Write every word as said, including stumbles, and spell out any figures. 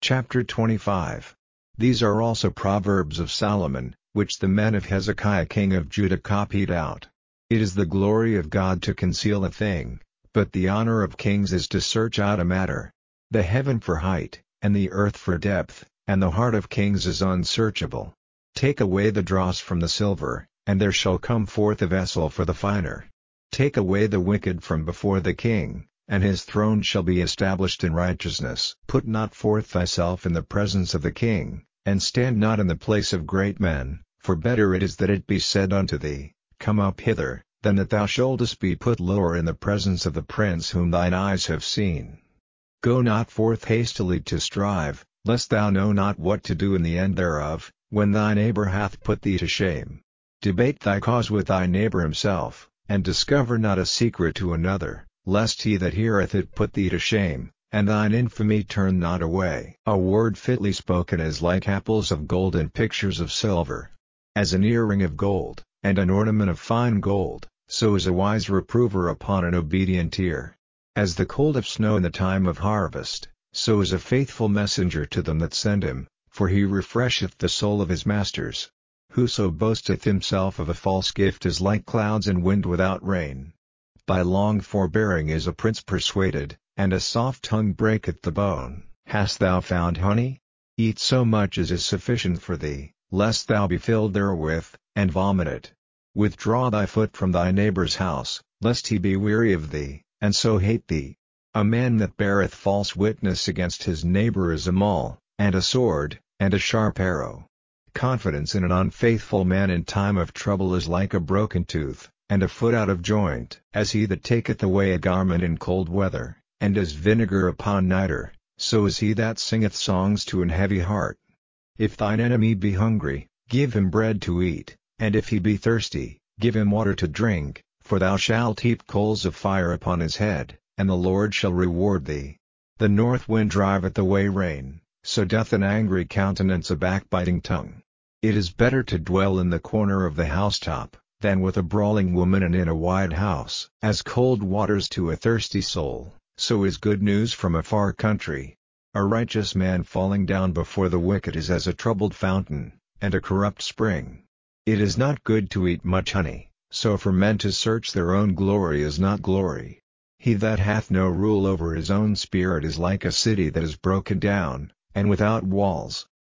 Chapter twenty-five. These are also proverbs of Solomon, which the men of Hezekiah king of Judah copied out. It is the glory of God to conceal a thing, but the honor of kings is to search out a matter. The heaven for height, and the earth for depth, and the heart of kings is unsearchable. Take away the dross from the silver, and there shall come forth a vessel for the finer. Take away the wicked from before the king, and his throne shall be established in righteousness. Put not forth thyself in the presence of the king, and stand not in the place of great men, for better it is that it be said unto thee, Come up hither, than that thou shouldest be put lower in the presence of the prince whom thine eyes have seen. Go not forth hastily to strive, lest thou know not what to do in the end thereof, when thy neighbor hath put thee to shame. Debate thy cause with thy neighbor himself, and discover not a secret to another, lest he that heareth it put thee to shame, and thine infamy turn not away. A word fitly spoken is like apples of gold and pictures of silver. As an earring of gold, and an ornament of fine gold, so is a wise reprover upon an obedient ear. As the cold of snow in the time of harvest, so is a faithful messenger to them that send him, for he refresheth the soul of his masters. Whoso boasteth himself of a false gift is like clouds and wind without rain. By long forbearing is a prince persuaded, and a soft tongue breaketh the bone. Hast thou found honey? Eat so much as is sufficient for thee, lest thou be filled therewith, and vomit it. Withdraw thy foot from thy neighbor's house, lest he be weary of thee, and so hate thee. A man that beareth false witness against his neighbor is a maul, and a sword, and a sharp arrow. Confidence in an unfaithful man in time of trouble is like a broken tooth, and a foot out of joint. As he that taketh away a garment in cold weather, and as vinegar upon nitre, so is he that singeth songs to an heavy heart. If thine enemy be hungry, give him bread to eat, and if he be thirsty, give him water to drink, for thou shalt heap coals of fire upon his head, and the Lord shall reward thee. The north wind driveth away rain, so doth an angry countenance a backbiting tongue. It is better to dwell in the corner of the housetop, than with a brawling woman and in a wide house. As cold waters to a thirsty soul, so is good news from a far country. A righteous man falling down before the wicked is as a troubled fountain, and a corrupt spring. It is not good to eat much honey, so for men to search their own glory is not glory. He that hath no rule over his own spirit is like a city that is broken down, and without walls.